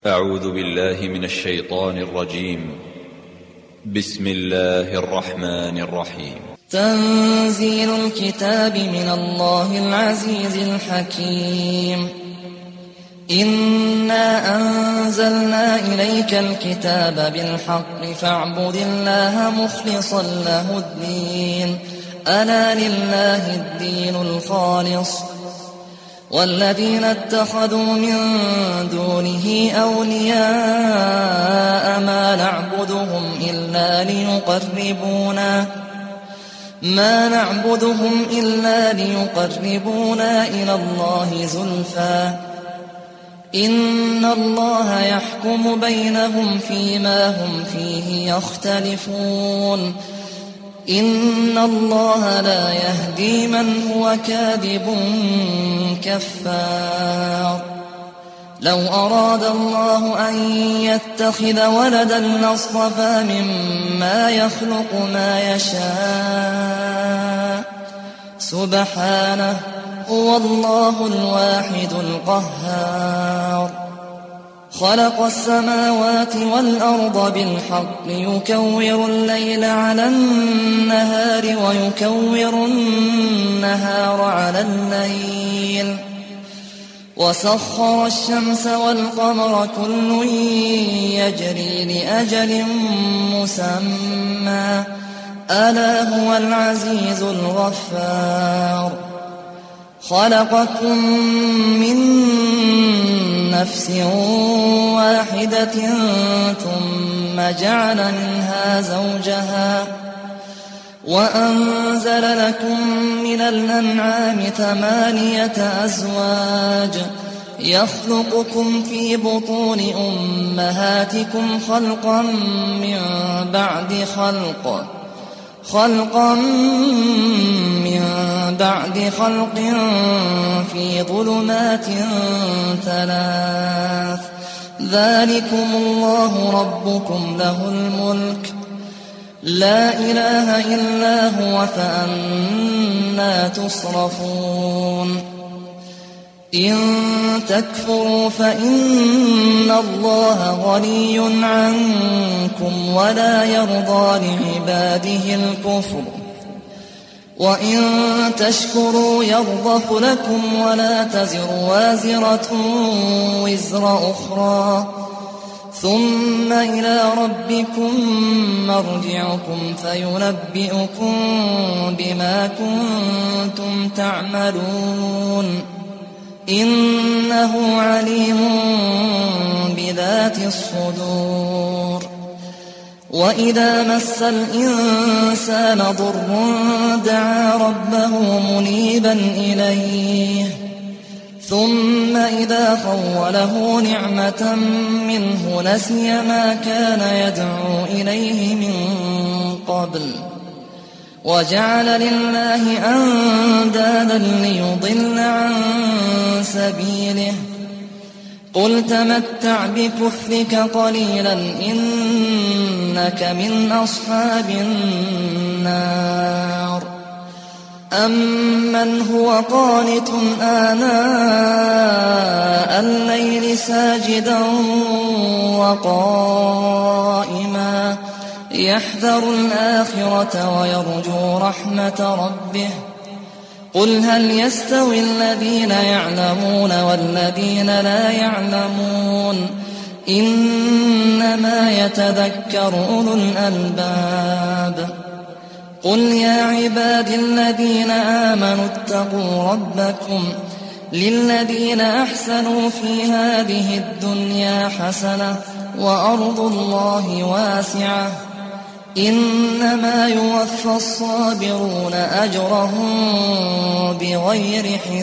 أعوذ بالله من الشيطان الرجيم. بسم الله الرحمن الرحيم. تنزيل الكتاب من الله العزيز الحكيم. إنا أنزلنا إليك الكتاب بالحق فاعبد الله مخلصا له الدين، ألا لله الدين الخالص. والذين اتخذوا من دونه أولياء ما نعبدهم إلا ليقربونا إلى الله زلفى إن الله يحكم بينهم فيما هم فيه يختلفون. إن الله لا يهدي من هو كاذب كفار. لو أراد الله أن يتخذ ولدا لاصطفى مما يخلق ما يشاء، سبحانه، هو الله الواحد القهار. خلق السماوات والأرض بالحق يكور الليل على النهار ويكور النهار على الليل، وسخر الشمس والقمر كل يجري لأجل مسمى، ألا هو العزيز الغفار. خلقكم من نفس واحدة ثم جعل منها زوجها وأنزل لكم من الأنعام 8 أزواج يخلقكم في بطون أمهاتكم خلقا من بعد خلق في ظلمات 3. ذلكم الله ربكم له الملك، لا إله إلا هو، فأنى تصرفون. إن تكفروا فإن الله غني عنكم ولا يرضى لعباده الكفر، وإن تشكروا يرضه لكم ولا تزر وازرة وزر أخرى، ثم إلى ربكم مرجعكم فينبئكم بما كنتم تعملون، إنه عليم بذات الصدور. وإذا مس الإنسان ضر دعا ربه منيبا إليه، ثم إذا خوله نعمة منه نسي ما كان يدعو إليه من قبل، وجعل لله أندادا ليضل عن سبيله. قل تمتع بكفرك قليلا إنك من أصحاب النار. أمن هو قانت آناء الليل ساجدا وقائما يحذر الآخرة ويرجو رحمة ربه. قل هل يستوي الذين يعلمون والذين لا يعلمون، إنما يتذكر أولو الألباب. قل يا عبادي الذين آمنوا اتقوا ربكم، للذين أحسنوا في هذه الدنيا حسنة وأرض الله واسعة، إنما يوفى الصابرون أجرهم بغير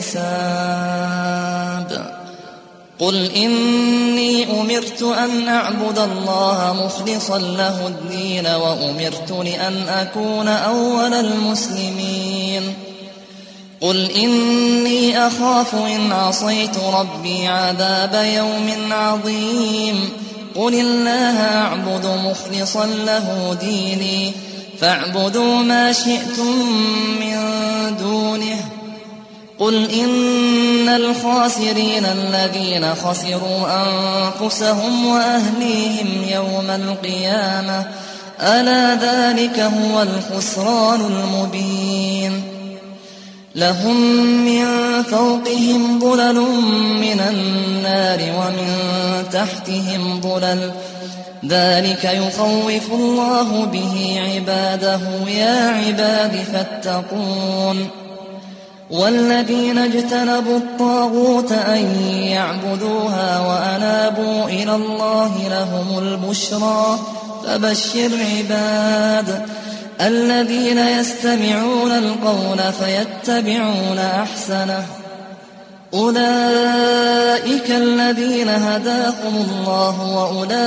حساب. قل إني أمرت أن أعبد الله مخلصا له الدين وأمرت لأن أكون أول المسلمين. قل إني أخاف إن عصيت ربي عذاب يوم عظيم. قل الله أعبد مخلصا له ديني فاعبدوا ما شئتم من دونه. قل إن الخاسرين الذين خسروا أنفسهم وأهليهم يوم القيامة ألا ذلك هو الخسران المبين لهم من فوقهم ظلل من النار ومن تحتهم ظلل ذلك يخوف الله به عباده يا عباد فاتقون والذين اجتنبوا الطاغوت أن يعبدوها وأنابوا إلى الله لهم البشرى فبشر عباد الذين يستمعون القول فيتبعون أحسنه أولئك الذين هداهم الله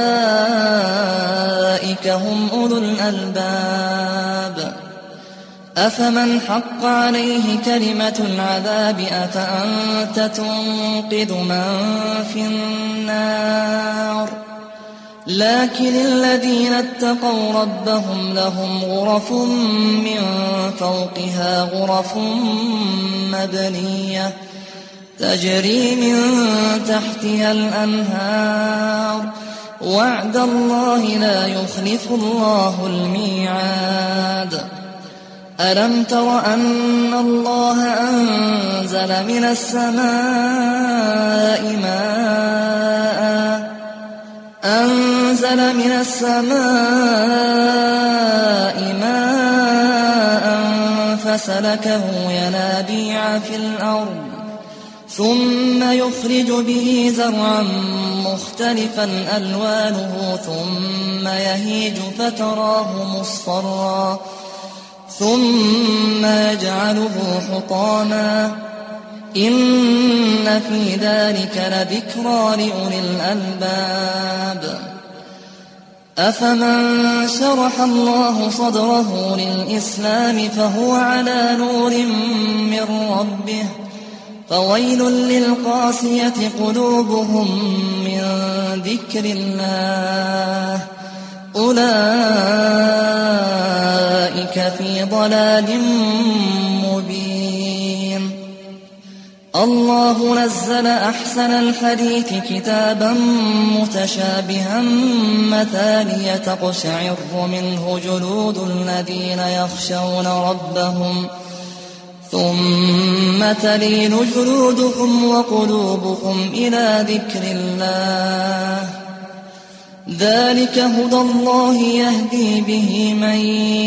وأولئك هم أولو الألباب أفمن حق عليه كلمة العذاب أفأنت تنقذ من في النار لكن الذين اتقوا ربهم لهم غرف من فوقها غرف مبنية تجري من تحتها الأنهار وعد الله لا يخلف الله الميعاد ألم تر أن الله أنزل من السماء ماء فسلكه ينابيع في الأرض ثم يخرج به زرعا مختلفا ألوانه ثم يهيج فتراه مصفرا ثم يجعله حطاما إن في ذلك لذكرى لأولي الألباب أفمن شرح الله صدره للإسلام فهو على نور من ربه فويل للقاسية قلوبهم من ذكر الله أولئك في ضلال مبين الله نزل أحسن الحديث كتابا متشابها مثانية تقشعر منه جلود الذين يخشون ربهم ثم تلين جلودهم وقلوبهم إلى ذكر الله ذلك هدى الله يهدي به من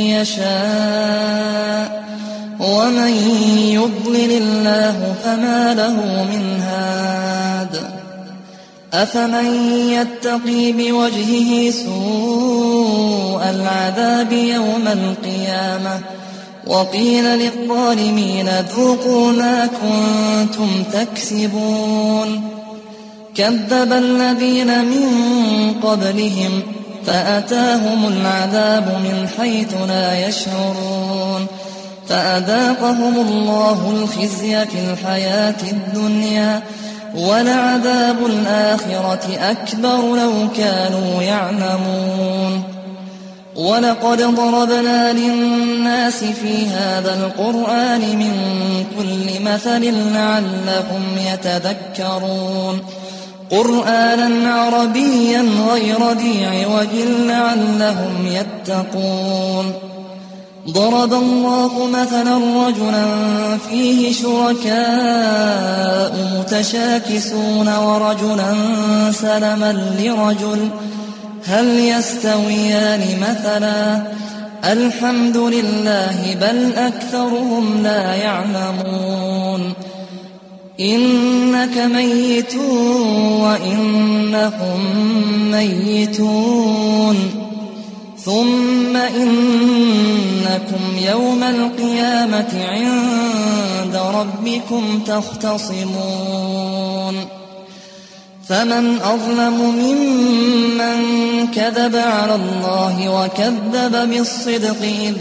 يشاء ومن يضلل الله فما له من هاد أفمن يتقي بوجهه سوء العذاب يوم القيامة وقيل للظالمين ذوقوا ما كنتم تكسبون كذب الذين من قبلهم فأتاهم العذاب من حيث لا يشعرون فأذاقهم الله الخزي في الحياة الدنيا ولعذاب الآخرة أكبر لو كانوا يعلمون ولقد ضربنا للناس في هذا القرآن من كل مثل لعلهم يتذكرون قرآنا عربيا غير ذي عوج لعلهم يتقون ضرب الله مثلا رجلا فيه شركاء متشاكسون ورجلا سلما لرجل هل يستويان مثلا الحمد لله بل أكثرهم لا يعلمون إنك ميت وإنهم ميتون ثم إنكم يوم القيامة عند ربكم تختصمون فمن أظلم ممن كذب على الله وكذب بالصدق إذ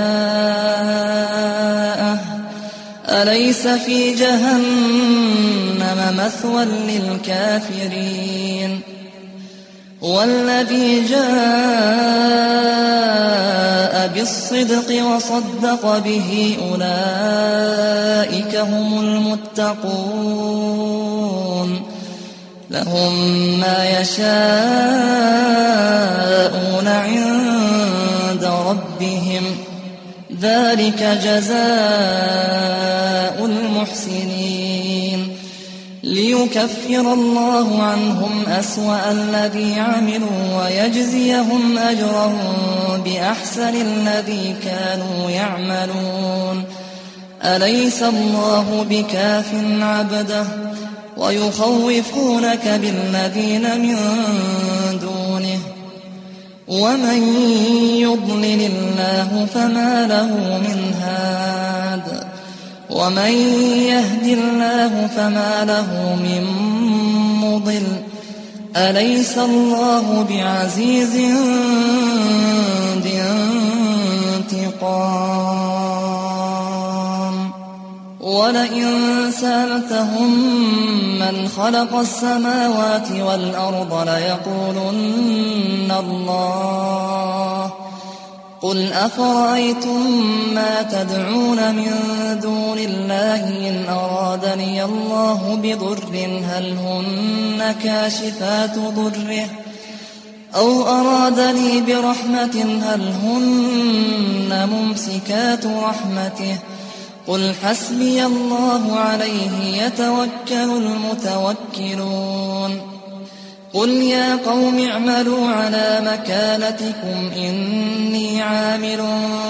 جاءه أليس في جهنم مثوى للكافرين والذي جاء جاء بالصدق وصدق به أولئك هم المتقون لهم ما يشاءون عند ربهم ذلك جزاء المحسنين ليكفر الله عنهم أسوأ الذي عملوا ويجزيهم أجرهم بأحسن الذي كانوا يعملون أليس الله بكاف عبده ويخوفونك بالذين من دونه ومن يضلل الله فما له من هاد ومن يهد الله فما له من مضل أليس الله بعزيز ذي انتقام ولئن سألتهم من خلق السماوات والأرض ليقولن الله قل أفرأيتم ما تدعون من دون الله إن أرادني الله بضر هل هن كاشفات ضره أو أرادني برحمة هل هن ممسكات رحمته قل حسبي الله عليه يتوكل المتوكلون قل يا قوم اعملوا على مكانتكم إني عامل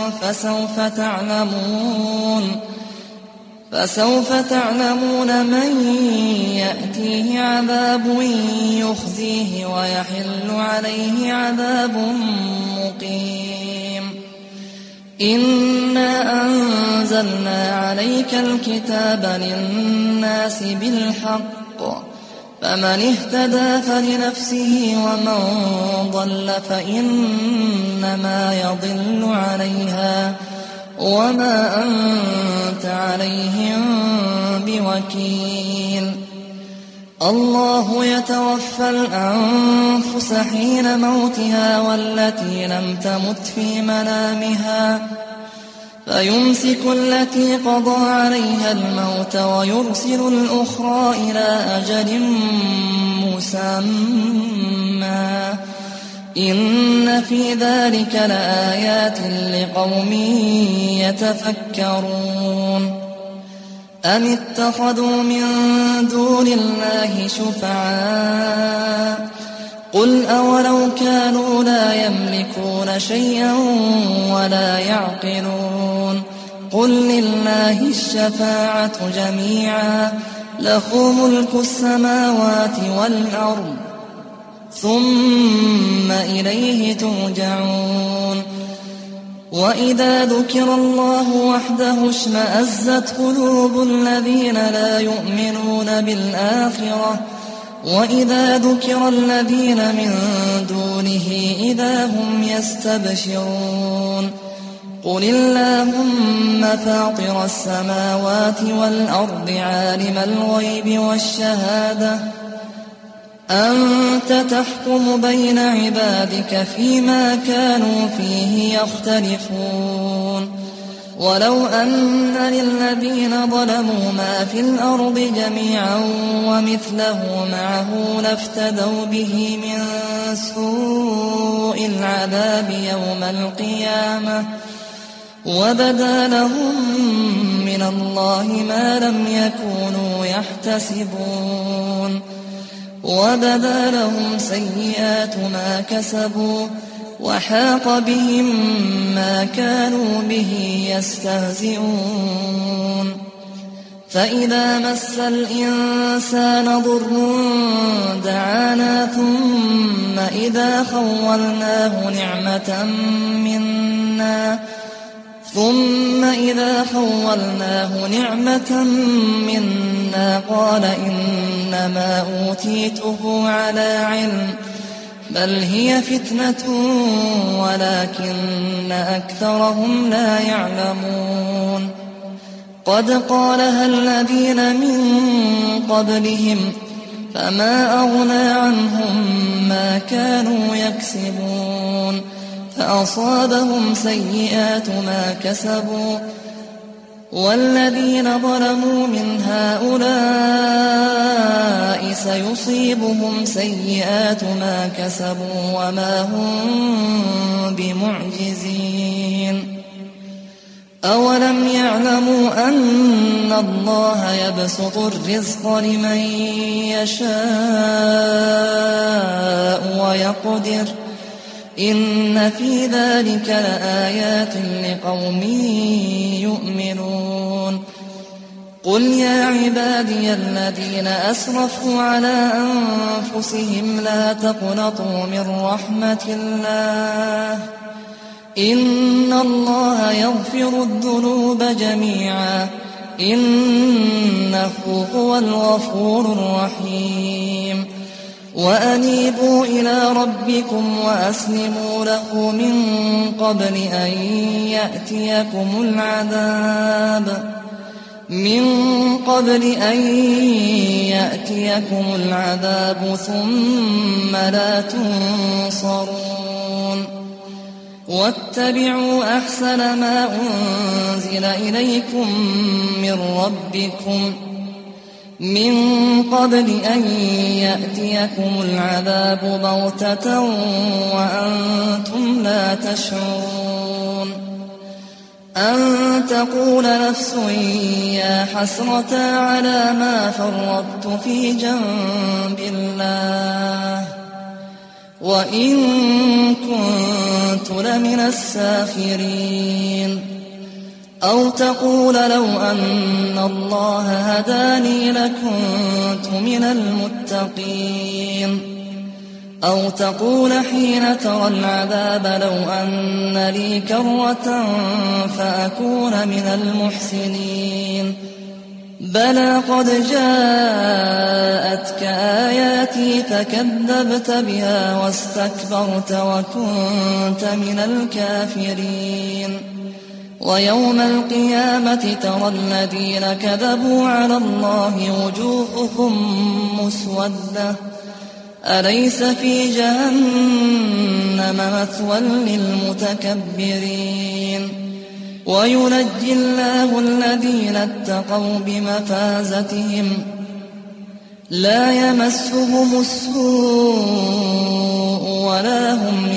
فسوف تعلمون من يأتيه عذاب يخزيه ويحل عليه عذاب مقيم إنا أنزلنا عليك الكتاب للناس بالحق فمن اهتدى فلنفسه ومن ضل فإنما يضل عليها وما أنت عليهم بوكيل الله يتوفى الأنفس حين موتها والتي لم تمت في منامها فيمسك التي قضى عليها الموت ويرسل الأخرى إلى أجل مسمى إن في ذلك لآيات لقوم يتفكرون أم اتخذوا من دون الله شفعاء قل أولو كانوا لا يملكون شيئا ولا يعقلون قل لله الشفاعة جميعا له ملك السماوات والأرض ثم إليه ترجعون وإذا ذكر الله وحده اشمأزت قلوب الذين لا يؤمنون بالآخرة وإذا ذكر الذين من دونه إذا هم يستبشرون قل اللهم فاطر السماوات والأرض عالم الغيب والشهادة أنت تحكم بين عبادك فيما كانوا فيه يختلفون ولو أن للذين ظلموا ما في الأرض جميعا ومثله معه لافتدوا به من سوء العذاب يوم القيامة وبدا لهم من الله ما لم يكونوا يحتسبون وبدا لهم سيئات ما كسبوا وحاق بهم ما كانوا به يستهزئون فإذا مس الإنسان ضر دعانا ثم إذا خولناه نعمة منا قال إنما أوتيته على علم بل هي فتنة ولكن أكثرهم لا يعلمون قد قالها الذين من قبلهم فما أغنى عنهم ما كانوا يكسبون فأصابهم سيئات ما كسبوا والذين ظلموا من هؤلاء سيصيبهم سيئات ما كسبوا وما هم بمعجزين أولم يعلموا أن الله يبسط الرزق لمن يشاء ويقدر إن في ذلك لآيات لقوم يؤمنون قل يا عبادي الذين أسرفوا على أنفسهم لا تقنطوا من رحمة الله إن الله يغفر الذنوب جميعا إنه هو الغفور الرحيم وأنيبوا إلى ربكم وأسلموا له من قبل أن يأتيكم العذاب ثم لا تنصرون واتبعوا أحسن ما أنزل إليكم من ربكم من قبل أن يأتيكم العذاب بغتة وأنتم لا تشعرون أن تقول نفس يا حسرة على ما فرطت في جنب الله وإن كنت لمن الساخرين أو تقول لو أن الله هداني لكنت من المتقين أو تقول حين ترى العذاب لو أن لي كرة فأكون من المحسنين بلى قد جاءتك آياتي فكذبت بها واستكبرت وكنت من الكافرين ويوم القيامة ترى الذين كذبوا على الله وجوههم مسودة أليس في جهنم مثوى للمتكبرين وينجي الله الذين اتقوا بمفازتهم لا يمسهم السوء ولا هم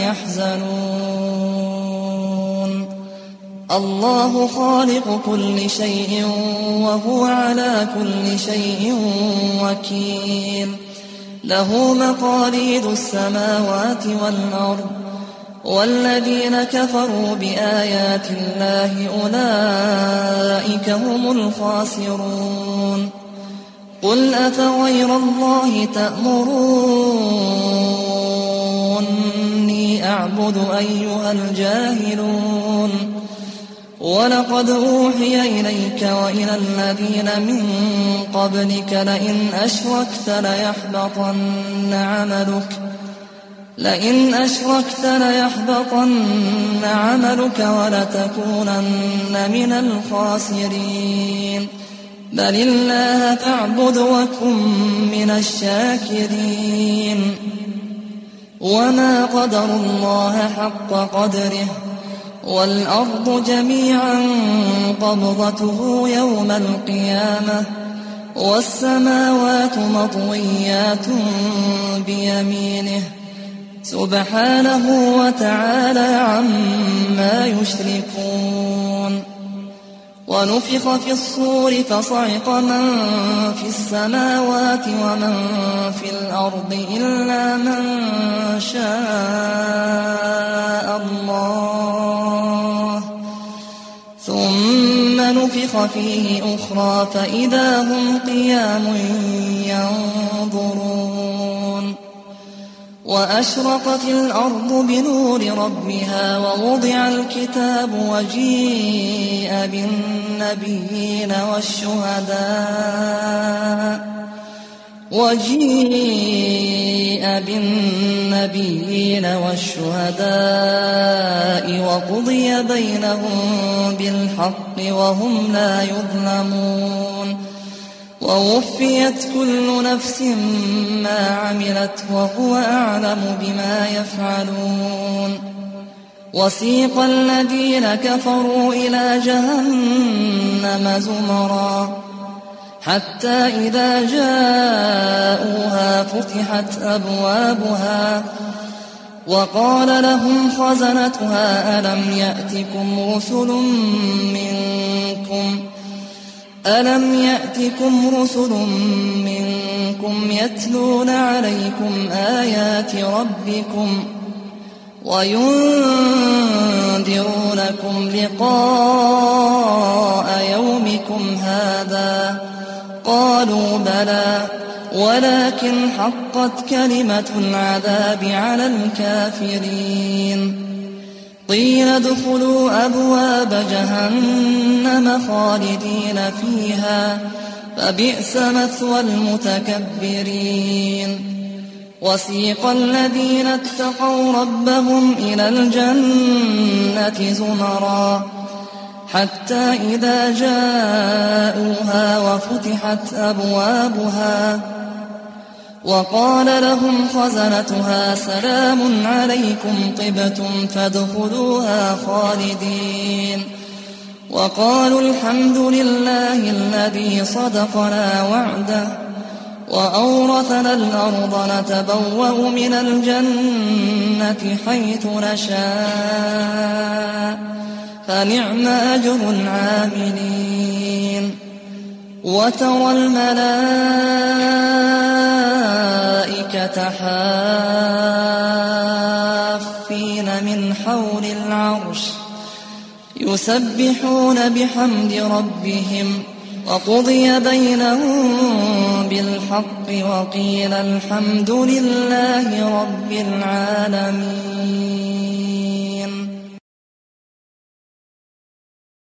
يحزنون الله خالق كل شيء وهو على كل شيء وكيل له مقاليد السماوات والأرض والذين كفروا بآيات الله أولئك هم الخاسرون قل أفغير الله تأمروني أعبد أيها الجاهلون ولقد أوحي إليك وإلى الذين من قبلك لئن أشركت ليحبطن عملك ولتكونن من الخاسرين بل الله فاعبد وكن من الشاكرين وما قدروا الله حق قدره والأرض جميعا قبضته يوم القيامة والسماوات مطويات بيمينه سبحانه وتعالى عما يشركون ونفخ في الصور فصعق من في السماوات ومن في الأرض إلا من شاء الله ثم نفخ فيه أخرى فإذا هم قيام ينظرون وأشرقت الأرض بنور ربها ووضع الكتاب وجيء بالنبيين والشهداء وقضي بينهم بالحق وهم لا يظلمون ووفيت كل نفس ما عملت وهو أعلم بما يفعلون وسيق الذين كفروا إلى جهنم زمرا حتى إذا جاءوها فتحت أبوابها وقال لهم خزنتها ألم يأتكم رسل منكم يتلون عليكم آيات ربكم وينذرونكم لقاء يومكم هذا قالوا بلى ولكن حقت كلمة العذاب على الكافرين قيل ادخلوا أبواب جهنم خالدين فيها فبئس مثوى المتكبرين وسيق الذين اتقوا ربهم إلى الجنة زمرا حتى إذا جاءوها وفتحت أبوابها وقال لهم خزنتها سلام عليكم طبتم فادخلوها خالدين وقالوا الحمد لله الذي صدقنا وعده وأورثنا الأرض نتبوأ من الجنة حيث نشاء فنعم أجر العاملين وترى الملائكة حافين من حول العرش يسبحون بحمد ربهم وقضي بينهم بالحق وقيل الحمد لله رب العالمين.